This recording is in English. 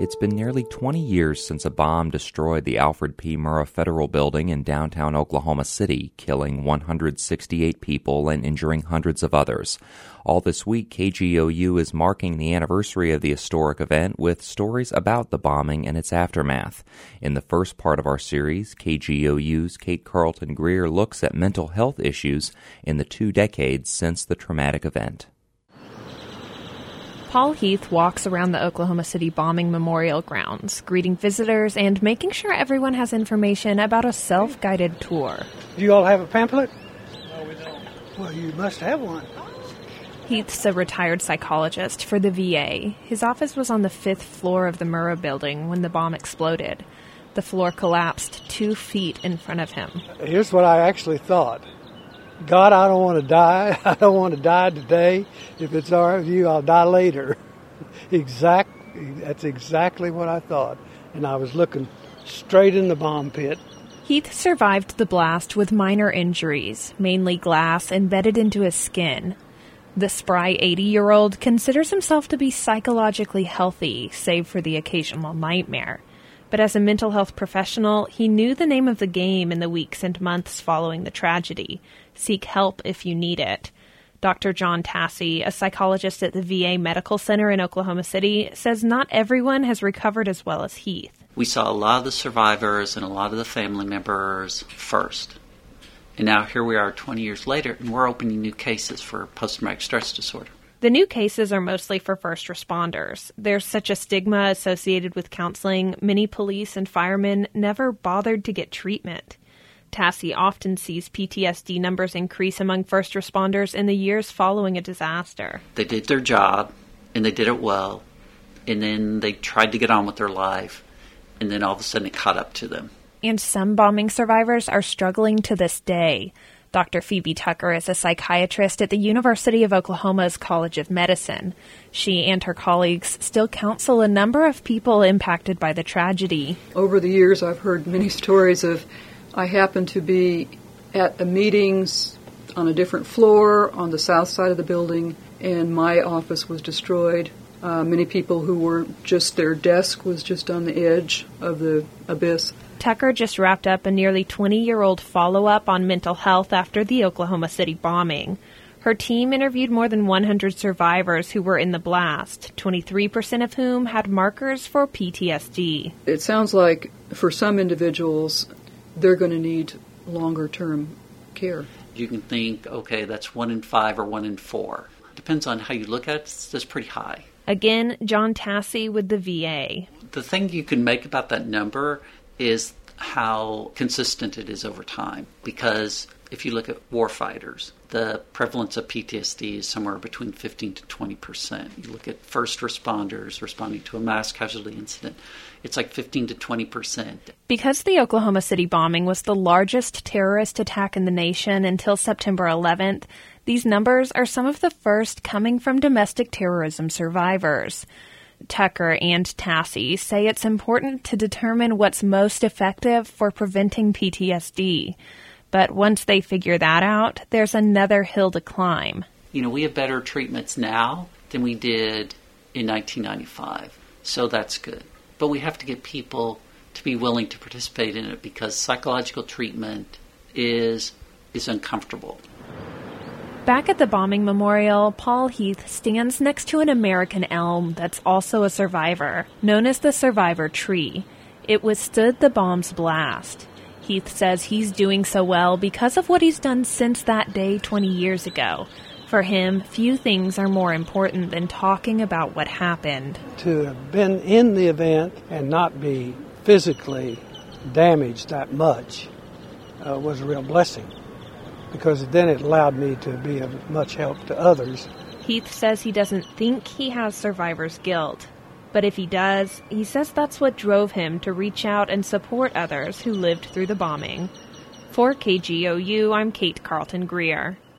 It's been nearly 20 years since a bomb destroyed the Alfred P. Murrah Federal Building in downtown Oklahoma City, killing 168 people and injuring hundreds of others. All this week, KGOU is marking the anniversary of the historic event with stories about the bombing and its aftermath. In the first part of our series, KGOU's Kate Carlton Greer looks at mental health issues in the 2 decades since the traumatic event. Paul Heath walks around the Oklahoma City bombing memorial grounds, greeting visitors and making sure everyone has information about a self-guided tour. Do you all have a pamphlet? No, we don't. Well, you must have one. Heath's a retired psychologist for the VA. His office was on the 5th floor of the Murrah building when the bomb exploded. The floor collapsed 2 feet in front of him. Here's what I actually thought. God, I don't want to die. I don't want to die today. If it's all right with you, I'll die later. That's exactly what I thought. And I was looking straight in the bomb pit. Heath survived the blast with minor injuries, mainly glass embedded into his skin. The spry 80-year-old considers himself to be psychologically healthy, save for the occasional nightmare. But as a mental health professional, he knew the name of the game in the weeks and months following the tragedy. Seek help if you need it. Dr. John Tassi, a psychologist at the VA Medical Center in Oklahoma City, says not everyone has recovered as well as Heath. We saw a lot of the survivors and a lot of the family members first. And now here we are 20 years later, and we're opening new cases for post-traumatic stress disorder. The new cases are mostly for first responders. There's such a stigma associated with counseling, many police and firemen never bothered to get treatment. Tassi often sees PTSD numbers increase among first responders in the years following a disaster. They did their job, and they did it well, and then they tried to get on with their life, and then all of a sudden it caught up to them. And some bombing survivors are struggling to this day. Dr. Phoebe Tucker is a psychiatrist at the University of Oklahoma's College of Medicine. She and her colleagues still counsel a number of people impacted by the tragedy. Over the years, I've heard many stories of I happened to be at the meetings on a different floor on the south side of the building, and my office was destroyed. Many people who were just, their desk was just on the edge of the abyss. Tucker just wrapped up a nearly 20-year-old follow-up on mental health after the Oklahoma City bombing. Her team interviewed more than 100 survivors who were in the blast, 23% of whom had markers for PTSD. It sounds like for some individuals, they're going to need longer-term care. You can think, okay, that's 1 in 5 or 1 in 4. Depends on how you look at it. That's pretty high. Again, John Tassi with the VA. The thing you can make about that number is how consistent it is over time. Because if you look at warfighters, the prevalence of PTSD is somewhere between 15 to 20%. You look at first responders responding to a mass casualty incident, it's like 15 to 20%. Because the Oklahoma City bombing was the largest terrorist attack in the nation until September 11th, these numbers are some of the first coming from domestic terrorism survivors. Tucker and Tassi say it's important to determine what's most effective for preventing PTSD. But once they figure that out, there's another hill to climb. You know, we have better treatments now than we did in 1995, so that's good. But we have to get people to be willing to participate in it because psychological treatment is uncomfortable. Back at the bombing memorial, Paul Heath stands next to an American elm that's also a survivor, known as the Survivor Tree. It withstood the bomb's blast. Heath says he's doing so well because of what he's done since that day 20 years ago. For him, few things are more important than talking about what happened. To have been in the event and not be physically damaged that much was a real blessing, because then it allowed me to be of much help to others. Heath says he doesn't think he has survivor's guilt. But if he does, he says that's what drove him to reach out and support others who lived through the bombing. For KGOU, I'm Kate Carlton Greer.